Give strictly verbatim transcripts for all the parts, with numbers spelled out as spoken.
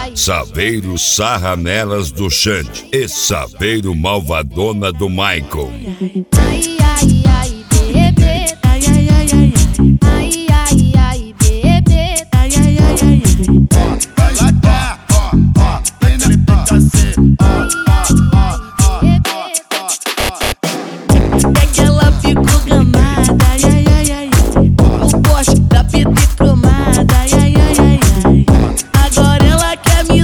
Saveiro sarra nelas do Xande e Saveiro malvadona do Michael. Ai, ai, ai, bebê. Ai, ai, ai, ai, ai, ai, ai, bebê. Ai, ai, ai, ai, ai. Vai lá, tá, ó, ó, vem na P C, ó, ó, ó, é que ela ficou gamada, ai, ai, ai, ai. O poste da P T cromada, ai, ai, ai, ai, ai. Agora ela quer me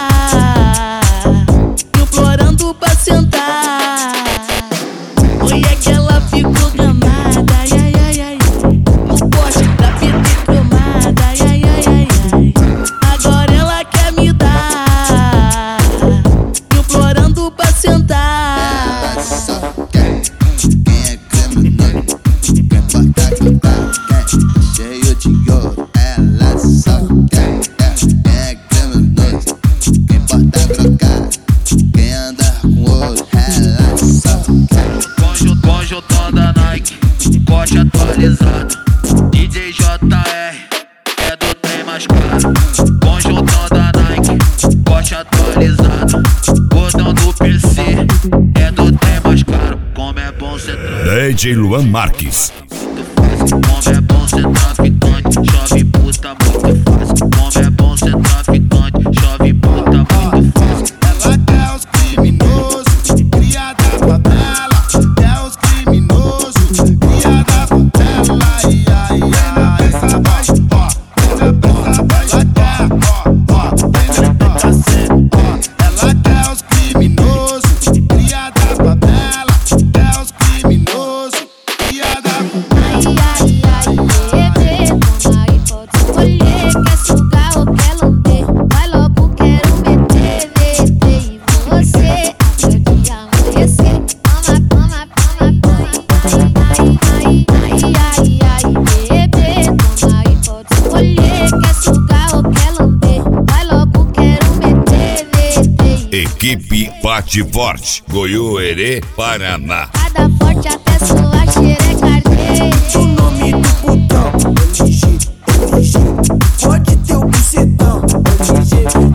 dar, implorando pra sentar. Oi, é que ela ficou gamada, ai, ai, ai, ai. O poste da P T cromada, ai, ai, ai, ai, ai. Agora ela quer me dar, implorando pra sentar. ela só quer. Quem é criminoso, quem porta cuidado, quer cheio de ouro. Ela só quer. Quem é criminoso, quem porta trocado, quem anda com ouro. Ela só quer. Conjuntão da Nike, corte atualizado. D J J R é do trem mais caro. Conjuntão da Nike, corte atualizado. Botão do P C é do trem mais caro. Como é bom ser D J Luan Marques. Como é bom ser traficante, chove puta muito fácil. Como é bom ser traficante, chove puta muito fácil. Ela quer os criminosos, cria da favela. Quer os criminosos, cria da favela. Ai, ai, ai, essa vai, ó, essa vai, ela quer, ó, ó, vem na P C, ó. Ela quer os criminosos, cria da favela. Quer os criminosos, cria da favela. Ai, ai, ai, bebê, toma aí, pode escolher. Quer sugar ou quer lamber? Vai logo, quero meter, meter em você até o dia amanhecer. Toma, toma, toma, toma. Ai, ai, ai, ai, bebê, toma aí, pode escolher. Quer sugar ou quer lamber? Vai logo, quero meter, meter em Equipe Bate Forte, Goiôerê, Paraná. cada forte até sua xereca arder. O nome do putão, L G, L G. Pode ter o bucetão, L G.